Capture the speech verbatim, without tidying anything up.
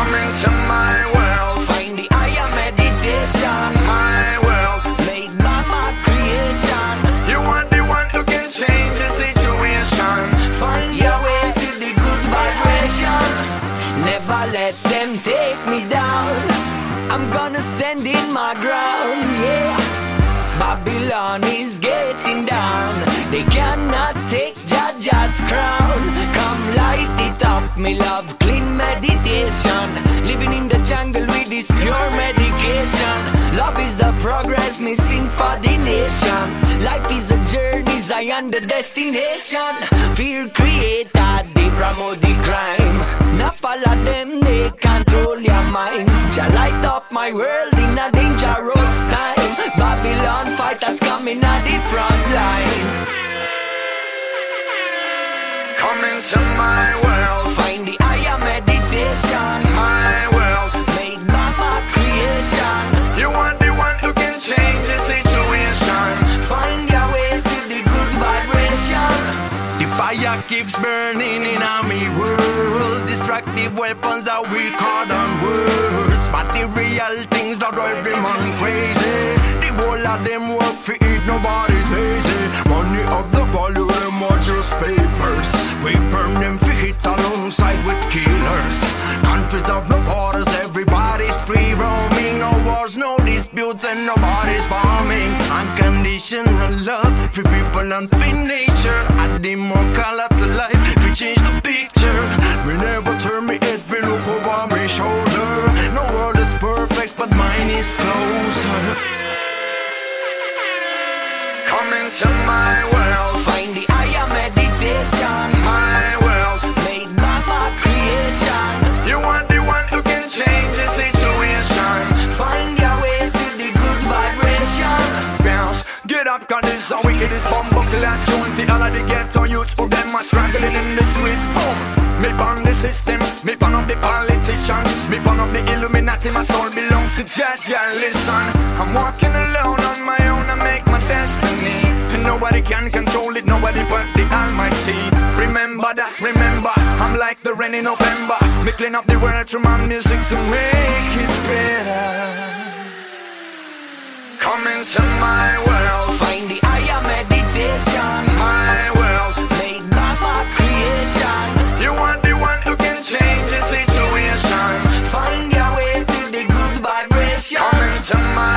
Come into my world, find the higher meditation. my world. Made by my creation. You are the one who can change the situation. Find your way to the good vibration. Never let them take me down. I'm gonna stand in my ground, yeah. Babylon is getting down. They cannot take Jaja's crown. Come light it up, me love, clean meditation. Living in the jungle with this pure medication. Love is the progress, me sing for the nation. Life is a journey, Zion the destination. Fear creators, they promote the crime. Now follow them, they control your mind. Jah light up my world in a dangerous time. Babylon fighters coming at the front line. Come into my world, Find the higher meditation. my world. Made by my creation. You are the one who can change the situation. Find your way to the good vibration. The fire keeps burning in our me world. Destructive weapons that we call them words. Material things that drive them on crazy. The whole of them work for it, nobody's lazy. Money of the value, them are just papers. We burn them for hit alongside with killers. Countries of no borders, everybody's free roaming. No wars, no disputes, and nobody's bombing. Unconditional love for people and for nature. Add the more color to life, we change the picture. We never turn me head, we look over my shoulder. No world is perfect, but mine is closer. Come into my world, Find the higher meditation. my world. Made by my creation. You are the one who can change the situation. Find your way to the good vibration. Bounce, get up, cause this so wicked is bomb buckle and tune. The all of the ghetto youths who them are struggling in the streets. Boom. Me burn the system, me burn up the politicians, me burn up the Illuminati, my soul belongs to Jah Jah. Listen, I'm walking alone on my own, I make my destiny. And nobody can control it, nobody but the Almighty. Remember that, remember, I'm like the rain in November. Me clean up the world through my music to make it better. Come into my world, Find the higher meditation. my world. Made by my creation. You are the one who can change the situation. Find your way to the good vibration. Come into my